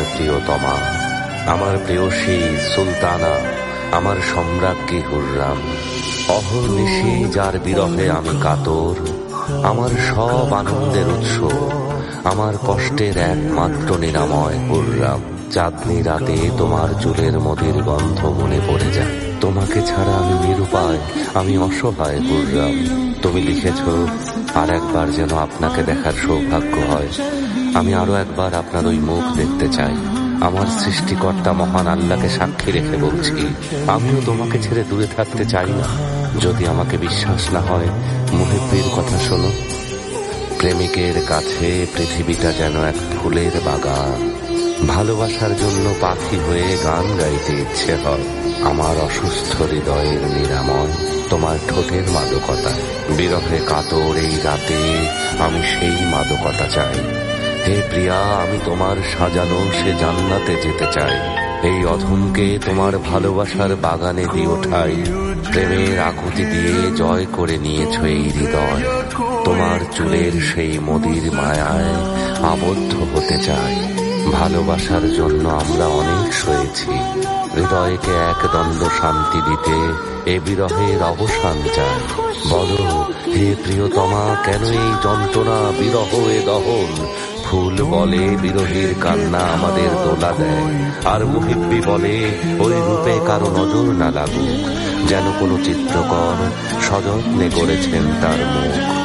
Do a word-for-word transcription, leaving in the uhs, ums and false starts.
প্রিয়তমা, আমার প্রেয়সী সুলতানা, আমার সম্রাজ্ঞী হুররাম। অহর্নিশি যার বিরহে আমি কাতর, আমার সব আনন্দের উৎস, আমার কষ্টের একমাত্র নিরাময় হুররাম। চাঁদনি রাতে তোমার চুলের মধুর গন্ধ মনে পড়ে যায়। তোমাকে ছাড়া আমি নিরুপায়, আমি অসহায় হুররাম। তুমি লিখেছ, আর একবার যেন আপনাকে দেখার সৌভাগ্য হয়। আমি আরো একবার আপনার ওই মুখ দেখতে চাই। আমার সৃষ্টিকর্তা মহান আল্লাহকে সাক্ষী রেখে বলছি, আমিও তোমাকে ছেড়ে দূরে থাকতে চাই না। যদি আমাকে বিশ্বাস না হয়, মুহিব্বির কথা শোনো। প্রেমিকের কাছে পৃথিবীটা যেন এক ফুলের বাগান। ভালোবাসার জন্য পাখি হয়ে গান গাইতে ইচ্ছে হয়। আমার অসুস্থ হৃদয়ের নিরাময় তোমার ঠোঁটের মাদকতা। বিরহে কাতর এই রাতে আমি সেই মাদকতা চাই। হে প্রিয়া, আমি তোমার সাজানো সে জান্নাতে যেতে চাই। এই অধমকে তোমার ভালোবাসার বাগানে দিও ঠাই। প্রেমের আকুতি দিয়ে জয় করে নিয়েছ এই হৃদয়। তোমার চুলের সেই মদির মায়ায় আবদ্ধ হতে চাই। ভালোবাসার জন্য আমরা অনেক সয়েছি। হৃদয়কে এক দণ্ড শান্তি দিতে এ বিরহের অবসান চাই। বলো হে প্রিয়তমা, কেন এই যন্ত্রণা, বিরহ এ দহন? ফুল বলে বিরহীর কান্না আমাদের দোলা দেয়, আর মুহিব্বি বলে ওই রূপে কারো নজর না লাগুক, যেন কোনো চিত্রকর সযত্নে গড়েছেন তার মুখ।